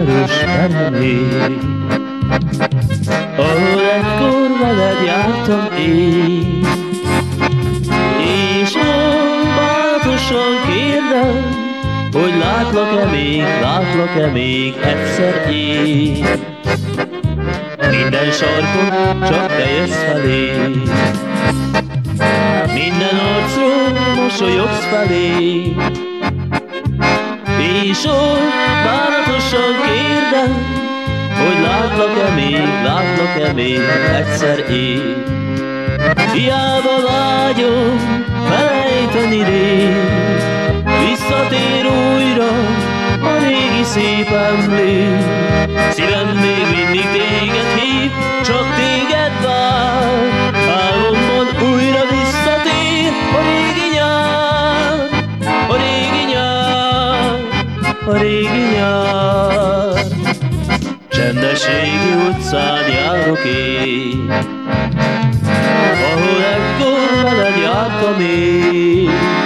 város peremé, ahol egykor veled jártam én. És bánatosan kérdem, hogy látlak-e még egyszer én. Minden sarkon csak te jössz felé, minden arcról mosolyogsz felé. És bánatosan kérdem, hogy látlak-e még egyszer én. Hiába vágyom felejteni rég, visszatér újra a régi szép emlék. Szívem még mindig téged hív, csak téged vár. Álomban újra visszatér a régi nyár, a régi nyár, a régi nyár. Csendes régi utcán járok én, ahol ekkor veled jártam én.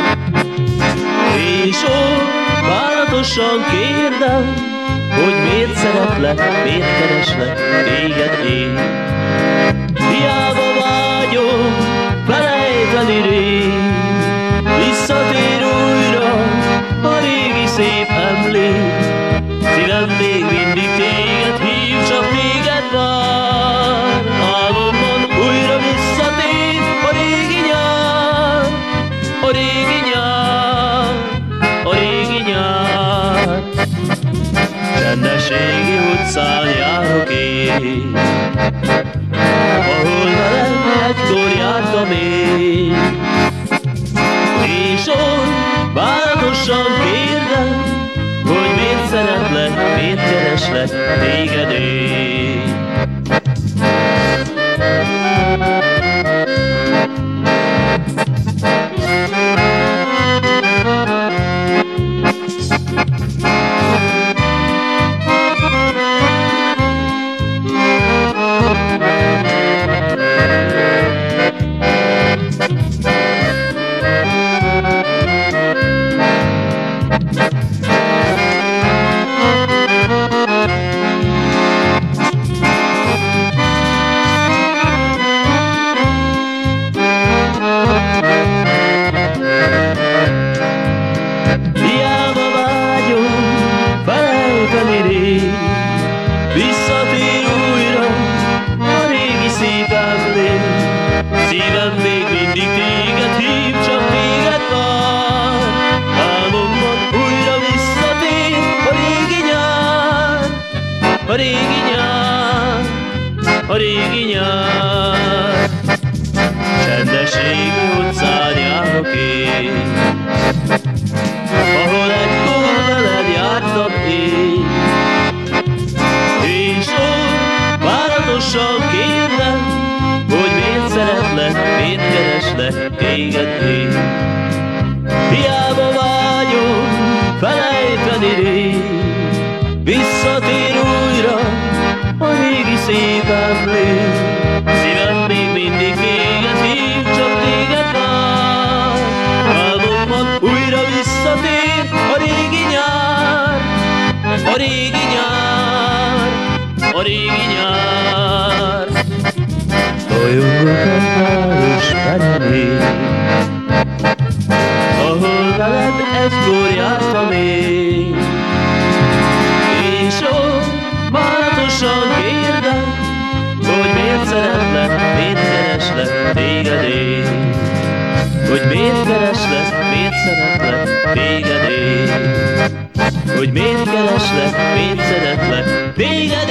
És bánatosan kérdem, hogy miért szeretlek, miért kereslek téged én. Hiába vágyom felejteni rég, visszatér újra a régi szép emlék. Szívem még mindig téged hív, csak téged vár. Álomban újra visszatér a régi nyár, a régi nyár, a régi nyár. Csendes régi utcán járok én, ahol veled egykor jártam én. És bánatosan kérdem, hogy miért szeretlek, miért kereslek téged én. Visszatér újra a régi szép emlék. Szívem még mindig téged hív, csak téged vár. Álmomban újra visszatér a régi nyár, a régi nyár, a régi nyár. Csendes régi utcán járok én, ahol egykor veled jártam én. És bánatosan kérdem, hogy miért szeretlek, miért kereslek téged én. Hiába vágyom felejteni rég, visszatér újra a régi szép emlék. Szívem még mindig téged hív, csak téged vár. Álmomban újra visszatér a régi nyár, a régi nyár, a régi nyár. Bolyongok a város peremé, ahol veled egykor jártam én. És bánatosan kérdem, hogy miért szeretlek, miért kereslek téged én. Hogy miért kereslek, miért szeretlek téged én. Hogy miért kereslek, miért szeretlek téged